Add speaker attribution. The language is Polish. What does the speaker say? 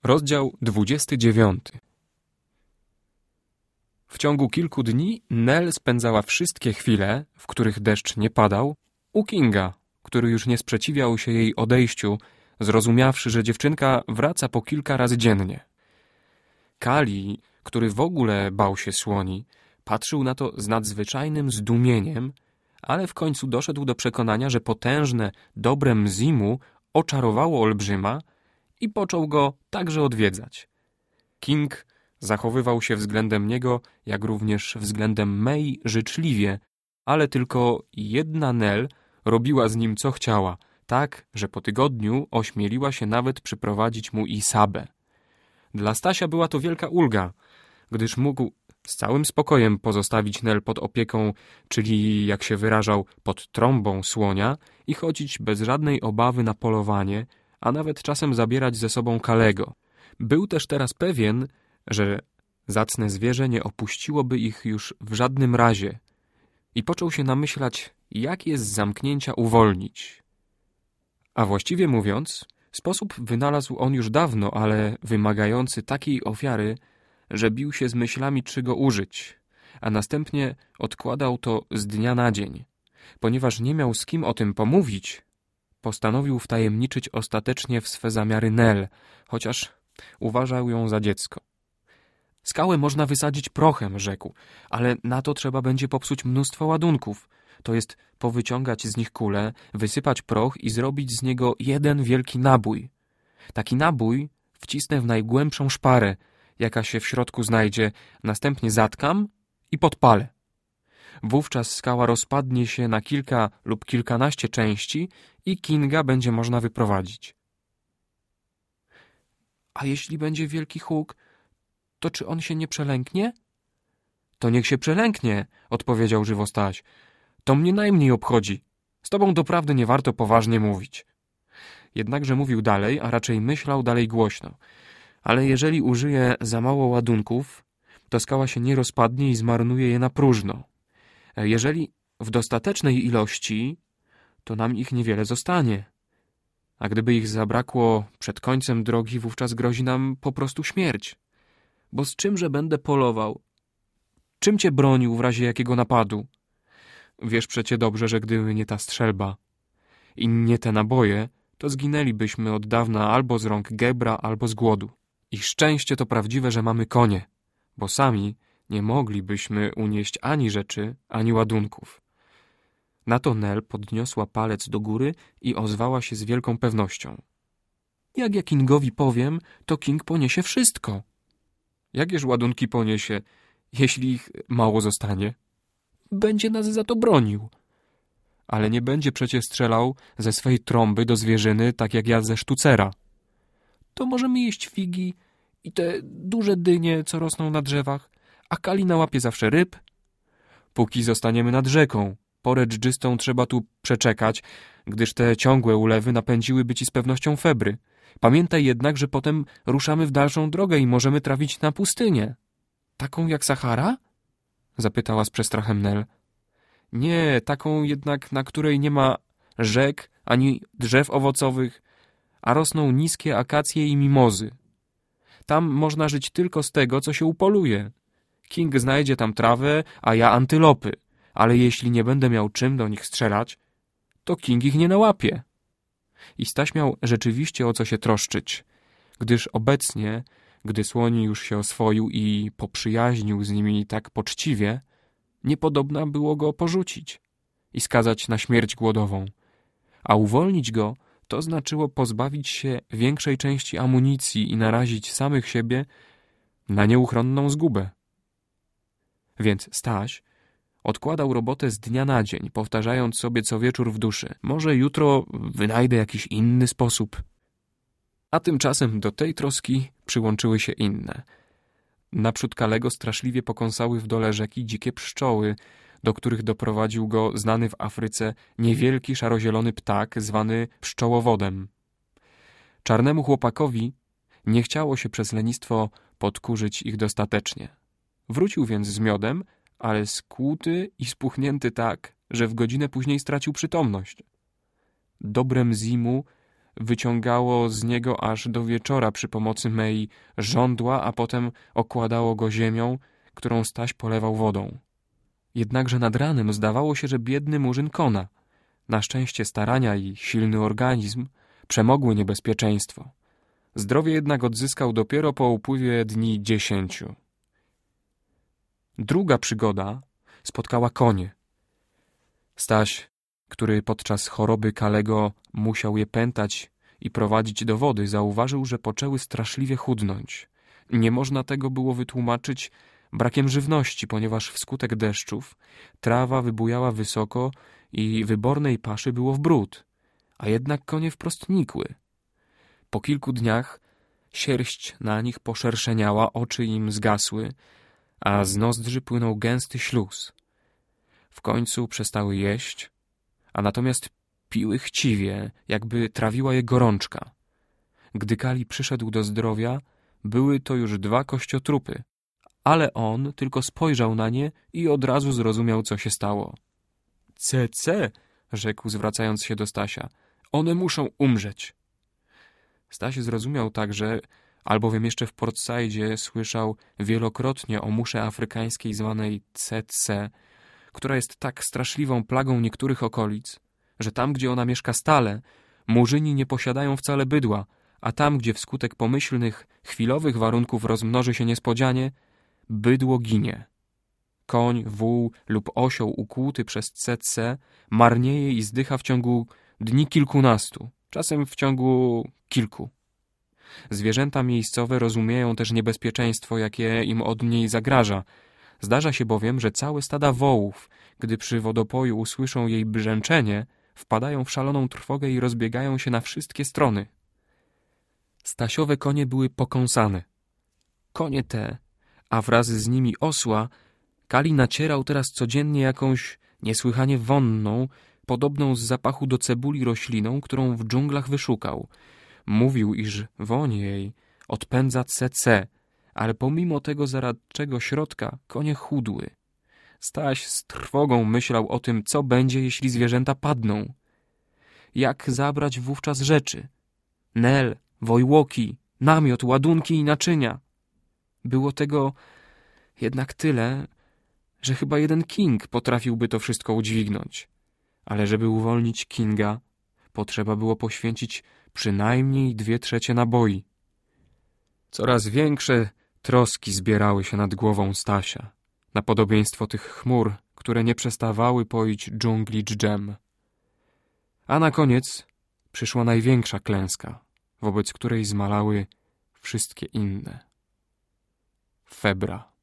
Speaker 1: Rozdział 29. W ciągu kilku dni Nel spędzała wszystkie chwile, w których deszcz nie padał, u Kinga, który już nie sprzeciwiał się jej odejściu, zrozumiawszy, że dziewczynka wraca po kilka razy dziennie. Kali, który w ogóle bał się słoni, patrzył na to z nadzwyczajnym zdumieniem, ale w końcu doszedł do przekonania, że potężne, dobre Mzimu oczarowało olbrzyma i począł go także odwiedzać. King zachowywał się względem niego, jak również względem May życzliwie, ale tylko jedna Nel robiła z nim co chciała, tak, że po tygodniu ośmieliła się nawet przyprowadzić mu Isabę. Dla Stasia była to wielka ulga, gdyż mógł z całym spokojem pozostawić Nel pod opieką, czyli, jak się wyrażał, pod trąbą słonia i chodzić bez żadnej obawy na polowanie, a nawet czasem zabierać ze sobą Kalego. Był też teraz pewien, że zacne zwierzę nie opuściłoby ich już w żadnym razie i począł się namyślać, jak je z zamknięcia uwolnić. A właściwie mówiąc, sposób wynalazł on już dawno, ale wymagający takiej ofiary, że bił się z myślami, czy go użyć, a następnie odkładał to z dnia na dzień. Ponieważ nie miał z kim o tym pomówić, postanowił wtajemniczyć ostatecznie w swe zamiary Nel, chociaż uważał ją za dziecko. Skałę można wysadzić prochem, rzekł, ale na to trzeba będzie popsuć mnóstwo ładunków. To jest powyciągać z nich kule, wysypać proch i zrobić z niego jeden wielki nabój. Taki nabój wcisnę w najgłębszą szparę, jaka się w środku znajdzie, następnie zatkam i podpalę. Wówczas skała rozpadnie się na kilka lub kilkanaście części i Kinga będzie można wyprowadzić. A jeśli będzie wielki huk, to czy on się nie przelęknie? To niech się przelęknie, odpowiedział żywo Staś. To mnie najmniej obchodzi. Z tobą doprawdy nie warto poważnie mówić. Jednakże mówił dalej, a raczej myślał dalej głośno. Ale jeżeli użyje za mało ładunków, to skała się nie rozpadnie i zmarnuje je na próżno. Jeżeli w dostatecznej ilości, to nam ich niewiele zostanie. A gdyby ich zabrakło przed końcem drogi, wówczas grozi nam po prostu śmierć. Bo z czymże będę polował? Czym cię bronił w razie jakiego napadu? Wiesz przecie dobrze, że gdyby nie ta strzelba i nie te naboje, to zginęlibyśmy od dawna albo z rąk Gebra, albo z głodu. I szczęście to prawdziwe, że mamy konie, bo sami nie moglibyśmy unieść ani rzeczy, ani ładunków. Na to Nel podniosła palec do góry i ozwała się z wielką pewnością. Jak ja Kingowi powiem, to King poniesie wszystko. Jakież ładunki poniesie, jeśli ich mało zostanie? Będzie nas za to bronił. Ale nie będzie przecie strzelał ze swej trąby do zwierzyny, tak jak ja ze sztucera. To możemy jeść figi i te duże dynie, co rosną na drzewach, a Kali nałapie zawsze ryb. Póki zostaniemy nad rzeką, porę dżdżystą trzeba tu przeczekać, gdyż te ciągłe ulewy napędziłyby ci z pewnością febry. Pamiętaj jednak, że potem ruszamy w dalszą drogę i możemy trafić na pustynię. Taką jak Sahara? Zapytała z przestrachem Nel. Nie, taką jednak, na której nie ma rzek ani drzew owocowych, a rosną niskie akacje i mimozy. Tam można żyć tylko z tego, co się upoluje. King znajdzie tam trawę, a ja antylopy, ale jeśli nie będę miał czym do nich strzelać, to King ich nie nałapie. I Staś miał rzeczywiście o co się troszczyć, gdyż obecnie, gdy słoń już się oswoił i poprzyjaźnił z nimi tak poczciwie, niepodobna było go porzucić i skazać na śmierć głodową, a uwolnić go to znaczyło pozbawić się większej części amunicji i narazić samych siebie na nieuchronną zgubę. Więc Staś odkładał robotę z dnia na dzień, powtarzając sobie co wieczór w duszy. Może jutro wynajdę jakiś inny sposób. A tymczasem do tej troski przyłączyły się inne. Naprzód Kalego straszliwie pokąsały w dole rzeki dzikie pszczoły, do których doprowadził go znany w Afryce niewielki szarozielony ptak zwany pszczołowodem. Czarnemu chłopakowi nie chciało się przez lenistwo podkurzyć ich dostatecznie. Wrócił więc z miodem, ale skłuty i spuchnięty tak, że w godzinę później stracił przytomność. Dobre Mzimu wyciągało z niego aż do wieczora przy pomocy mei żądła, a potem okładało go ziemią, którą Staś polewał wodą. Jednakże nad ranem zdawało się, że biedny Murzyn kona. Na szczęście starania i silny organizm przemogły niebezpieczeństwo. Zdrowie jednak odzyskał dopiero po upływie dni 10. Druga przygoda spotkała konie. Staś, który podczas choroby Kalego musiał je pętać i prowadzić do wody, zauważył, że poczęły straszliwie chudnąć. Nie można tego było wytłumaczyć brakiem żywności, ponieważ wskutek deszczów trawa wybujała wysoko i wybornej paszy było w bród, a jednak konie wprost nikły. Po kilku dniach sierść na nich poszerszeniała, oczy im zgasły, a z nozdrzy płynął gęsty śluz. W końcu przestały jeść, a natomiast piły chciwie, jakby trawiła je gorączka. Gdy Kali przyszedł do zdrowia, były to już 2 kościotrupy, ale on tylko spojrzał na nie i od razu zrozumiał, co się stało. „Ce, rzekł, zwracając się do Stasia, one muszą umrzeć. Staś zrozumiał także, albowiem jeszcze w Port Saidzie słyszał wielokrotnie o musze afrykańskiej zwanej ce, która jest tak straszliwą plagą niektórych okolic, że tam, gdzie ona mieszka stale, Murzyni nie posiadają wcale bydła, a tam, gdzie wskutek pomyślnych, chwilowych warunków rozmnoży się niespodzianie, bydło ginie. Koń, wół lub osioł ukłuty przez ce marnieje i zdycha w ciągu dni kilkunastu, czasem w ciągu kilku. Zwierzęta miejscowe rozumieją też niebezpieczeństwo, jakie im od niej zagraża. Zdarza się bowiem, że całe stada wołów, gdy przy wodopoju usłyszą jej brzęczenie, wpadają w szaloną trwogę i rozbiegają się na wszystkie strony. Stasiowe konie były pokąsane. Konie te, a wraz z nimi osła, Kali nacierał teraz codziennie jakąś niesłychanie wonną, podobną z zapachu do cebuli rośliną, którą w dżunglach wyszukał. Mówił, iż woń jej odpędza ce, ale pomimo tego zaradczego środka konie chudły. Staś z trwogą myślał o tym, co będzie, jeśli zwierzęta padną. Jak zabrać wówczas rzeczy? Nel, wojłoki, namiot, ładunki i naczynia. Było tego jednak tyle, że chyba jeden King potrafiłby to wszystko udźwignąć. Ale żeby uwolnić Kinga, potrzeba było poświęcić przynajmniej 2/3 naboi. Coraz większe troski zbierały się nad głową Stasia, na podobieństwo tych chmur, które nie przestawały poić dżungli dżdżem. A na koniec przyszła największa klęska, wobec której zmalały wszystkie inne. Febra.